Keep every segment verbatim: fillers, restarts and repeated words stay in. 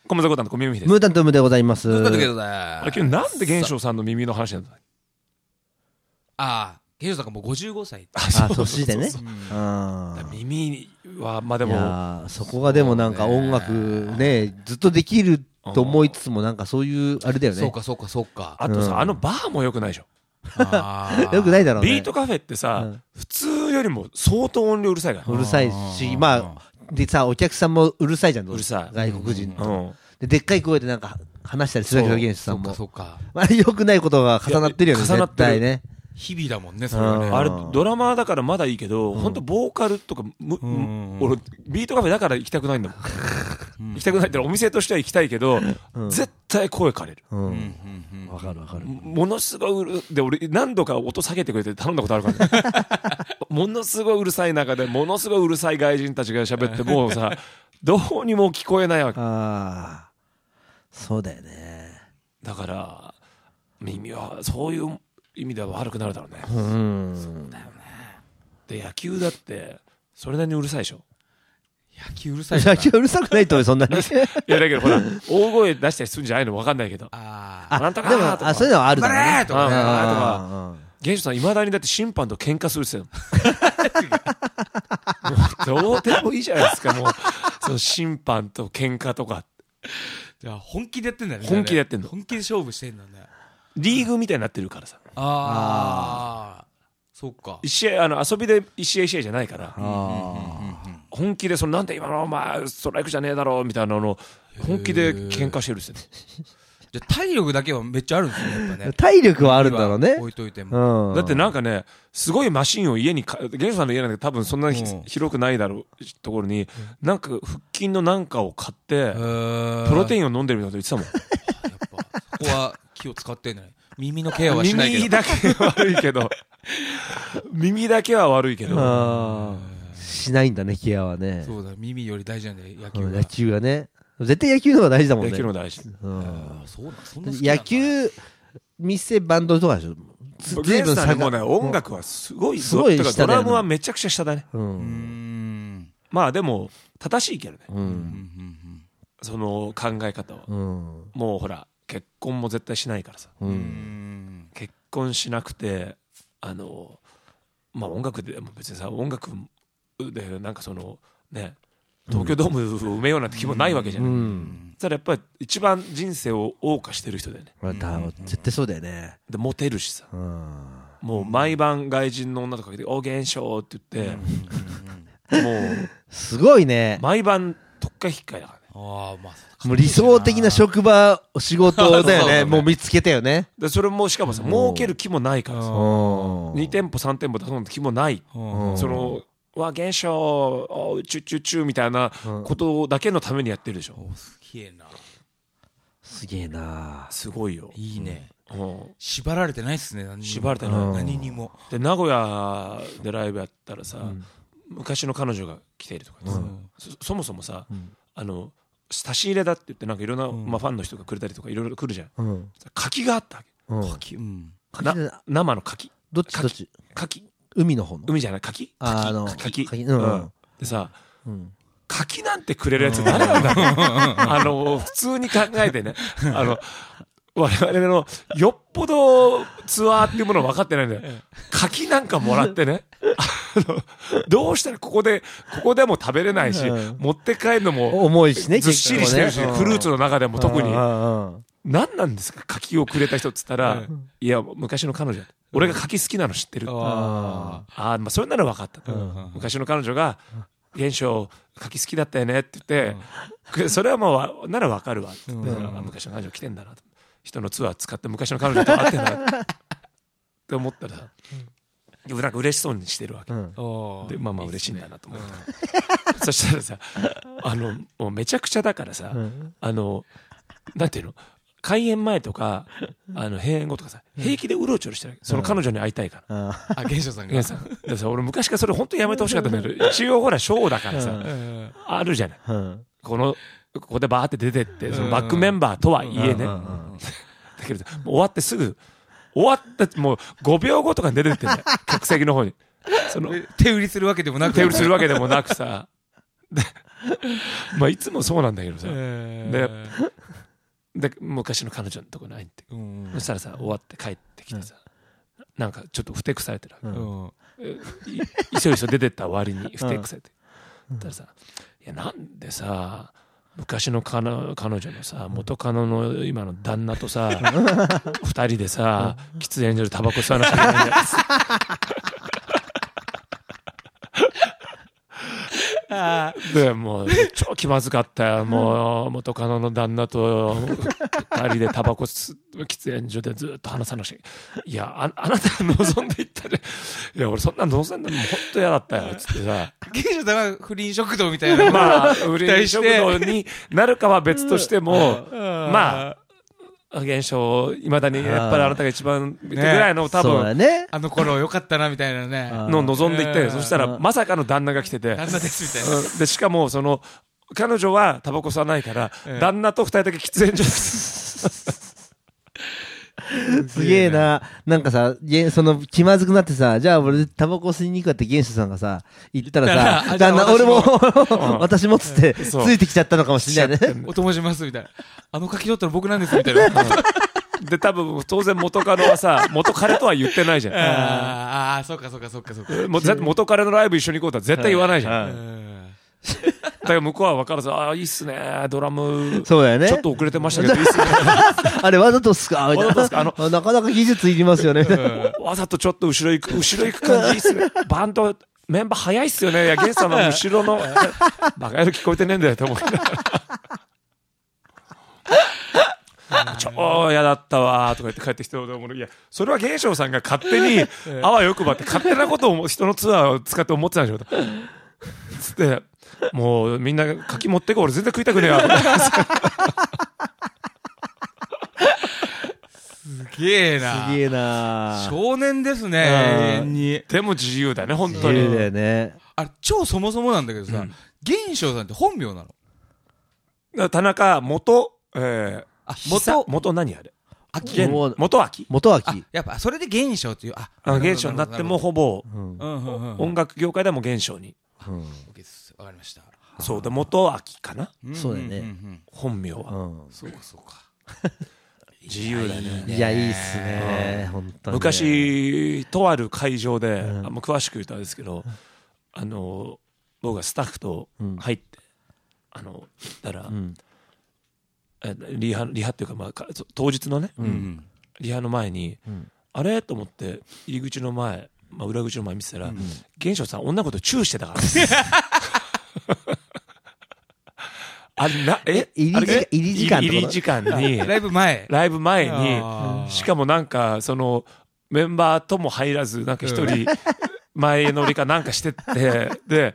米沢担当小耳です。 ムータントムでございます。 ムータントムでございあます。 れ今日なんで玄翔さんの耳の話なんだ。 ああ、玄翔さんがもうごじゅうごさい。 あ、年でね。 耳はまあでも、 いやそこがでもなんか音楽ねずっとできると思いつつもなんかそういうあれだよね。 そうかそうかそうか。 あとさ、あのバーも良くないでしょ。 よくないだろうね。 ビートカフェってさ、普通よりも相当音量うるさいから。 うるさいし、まあでさお客さんもうるさいじゃん。 うるさい。 外国人と。ででっかい声でなんか話したりするわけよ、玄翔さんも。 そうか。 あれ良くないことが重なってるよね。 重なってるね。 日々だもんね、それはね。 あれ、ドラマーだからまだいいけど、ほんとボーカルとか、俺、ビートカフェだから行きたくないんだもん。行きたくないってお店としては行きたいけど、絶対声枯れる。 わかるわかる。 ものすごいうる、で、俺何度か音下げてくれて頼んだことあるからね。ものすごいうるさい中で、ものすごいうるさい外人たちが喋って、もうさ、どうにも聞こえないわけ。 ああ、そうだよね。 だから、耳は、そういう、意味では悪くなるだろうね。 うん。 そうだよね。で、野球だって、それなりにうるさいでしょ。 野球うるさい。 野球うるさくないとそんなに。いや、だけどほら、大声出したりするんじゃないの分かんないけど。 ああ、 なんとかでも、あ、そういうのはあるだろうね。 とか、とか。玄翔さん、いまだにだって審判と喧嘩するっすよ。もう、どうでもいいじゃないですか、もう。その審判と喧嘩とか。 じゃあ、本気でやってんだよね。 本気でやってんの。 本気で勝負してんだね。 リーグみたいになってるからさ。 ああ、そっか。 一試合、あの、遊びで一試合一試合じゃないから。本気で、その、なんで今のお前、ストライクじゃねえだろ、みたいなの、本気で喧嘩してるっすよ。 じゃあ、体力だけはめっちゃあるんですね、やっぱね。 体力はあるんだろうね。 置いといても。 だってなんかね、すごいマシンを家に、玄翔さんの家なんて多分そんなに広くないだろうところに、なんか腹筋のなんかを買って、プロテインを飲んでるみたいなこと言ってたもん。 やっぱ、そこは気を使ってんね。耳のケアはしないけど。 耳だけは悪いけど。耳だけは悪いけど。 しないんだね、ケアはね。 そうだ、耳より大事なんだよ、野球は。 野球がね。絶対野球の方が大事だもんね。 野球の方が大事。 そうなん、そんな野球、店、バンドとかでしょ。 随分さ、もうね、音楽はすごい、 すごい下だよね。 ドラムはめちゃくちゃ下だね。 うん。 まあでも、正しいけどね。 うん。 その考え方は。もうほら、結婚も絶対しないからさ。結婚しなくて、あの、まあ音楽でも別にさ、音楽でなんかその、ね、東京ドームを埋めようなんて気もないわけじゃない。うん、そしたらやっぱり一番人生を謳歌してる人だよね。 絶対そうだよね。 で、モテるしさ。もう毎晩外人の女とか来て、お、現象って言って、もう、 すごいね。 毎晩特化引っかいだからね。 ああ、まあ、 もう理想的な職場、仕事だよね。もう見つけたよね。 で、それもしかもさ、儲ける気もないからさ。に店舗さん店舗出す気もない。その、わ、現象、チュッチュッチュみたいなことだけのためにやってるでしょ。 すげえな。 すげえな。 すごいよ。 いいね。縛られてないっすね、 縛られてない。 何にも。 で、名古屋でライブやったらさ、昔の彼女が来ているとか言ってさ、そもそもさ、あの、差し入れだって言って、なんかいろんなまあファンの人がくれたりとかいろいろ来るじゃん。柿があったわけ。 柿、うん。 生の柿。 どっちどっち柿。 海の方の海じゃない柿あの柿柿でさ柿なんてくれるやつ誰なんだろうあの普通に考えてねあの我々のよっぽどツアーっていうものを分かってないんだよ柿なんかもらってねどうしたらここでここでも食べれないし持って帰るのも重いしねずっしりしてるしフルーツの中でも特に何なんですか柿をくれた人っつったらいや昔の彼女俺が柿好きなの知ってる。ああ、まあそれなら分かった。昔の彼女が、現象、柿好きだったよねって言って、それはもう、なら分かるわって言って、昔の彼女来てんだなと。人のツアー使って昔の彼女と会ってんだなって思ったらさ、なんか嬉しそうにしてるわけ。で、まあまあ嬉しいんだなと思って。そしたらさ、あの、もうめちゃくちゃだからさ、あの、なんていうの開演前とか、あの、閉演後とかさ、平気でうろちょろしてる。その彼女に会いたいから。 あ、玄翔さんが。 玄翔さん。でさ、俺昔からそれ本当にやめてほしかったんだけど、一応ほら、ショーだからさ、あるじゃない。この、ここでバーって出てって、そのバックメンバーとはいえね。だけど、終わってすぐ、終わったもうごびょうごとかに出てってんだよ。客席の方に。 その、手売りするわけでもなく。 手売りするわけでもなくさ。で、 まあいつもそうなんだけどさ、 えーでで昔の彼女のとこに入って、 うん、 そしたらさ終わって帰ってきてさ、うん、なんかちょっとふてくされてるわけ、うん、いそいそ出てった終わりにふてくされて、うん、だからさ、いやなんでさ昔の彼女のさ元カノの今の旦那とさ二人でさ喫煙所でタバコ吸わなきゃいけないんだよでもう超気まずかったよ。もう元カノの旦那と二人でタバコ吸喫煙所でずっと話さなくちゃいけない。いや あ, あなたが望んでいったね。いや俺そんな望んでも本当嫌だったよつってさ。 芸者さんは不倫食堂みたいなまあ不倫食堂になるかは別としても、うん、まあ現象いまだにやっぱりあなたが一番ぐらいの多分、 ね、 あの頃良かったなみたいなねの望んでいって、そしたらまさかの旦那が来てて、 旦那ですみたいな、 でしかもその彼女はタバコ吸わないから、旦那と二人だけ喫煙所すげえな。なんかさ、その気まずくなってさ、じゃあ俺タバコ吸いに行くかって原始さんがさ言ったらさ、旦那俺も私もつってついてきちゃったのかもしれないね。 お供しますみたいな。あの書き取ったら僕なんですみたいな。 で多分当然元カノはさ元彼とは言ってないじゃん。 ああそうかそうかそうかそうか。 元彼のライブ一緒に行こうとは絶対言わないじゃん。だから向こうは分からず、ああいいっすねドラムそうだよね、 ちょっと遅れてましたけどいいっすねあれわざとっすか、わざとっすか、あのなかなか技術いりますよねわざとちょっと後ろ行く後ろ行く感じいいっすねバンドメンバー早いっすよね。いやゲンさんの後ろのバカ野郎聞こえてねえんだよと思う超嫌だったわとか言って帰ってきて、いやそれはゲンショウさんが勝手にあわよくばって勝手なことを人のツアーを使って思ってたんでしょつってもうみんな柿持ってこ俺全然食いたくねえわすげえなすげえな少年ですね、永遠に。 でも自由だね本当に。 自由だよね。 あれ超そもそもなんだけどさ、玄翔さんって本名なの？田中元、えー、 あ元元何あれ秋元秋元秋。 やっぱそれで玄翔っていう、ああ玄翔になってもほぼ、 うんうんうんうん、 音楽業界でも玄翔に、 うん、わかりました。 そうだ元秋かな、 うん、そうだね、 本名は、うん、そうかそうか自由だね。 いやいいっすね、うん、本当にね。 昔とある会場で、うん、あんま詳しく言うとあれですけど、あの僕がスタッフと入って、うん、あの行ったら、うん、リハリハっていうか、まあ、当日のね、うん、リハの前に、うん、あれと思って入り口の前、まあ、裏口の前見てたら、玄翔さん女の子とチューしてたからあれなえ入り入り時間入り時間にライブ前ライブ前にしかもなんかそのメンバーとも入らずなんか一人前乗りかなんかしてってで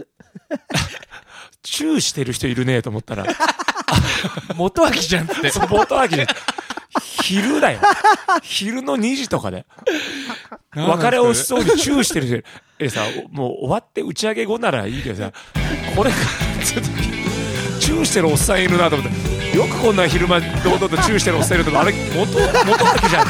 チューしてる人いるねと思ったら元秋じゃんって元秋じゃん昼だよ昼のにじとかで別れをしそうにチューしてる人えさもう終わって打ち上げ後ならいいけどさこれからちょっとチューしてるおっさんいるなと思ってよくこんな昼間堂々とチューしてるおっさんいるとかあれ元元秋じゃん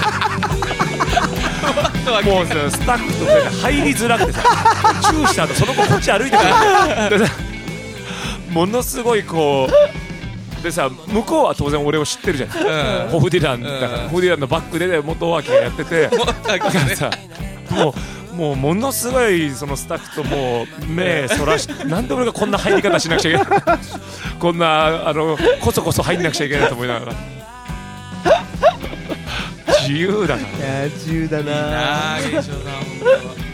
もうさスタッフとか入りづらくてさチューした後その子こっち歩いてくるものすごいこうでさ向こうは当然俺を知ってるじゃん、うん、ホフディランだから、うん、ホフディランのバックで元秋がやっててだからさもうもうものすごいそのスタッフともう目そらしてなんで俺がこんな入り方しなくちゃいけないこんなあのこそこそ入んなくちゃいけないと思いながら自由だから、 いや自由だな。 いいな、玄翔さん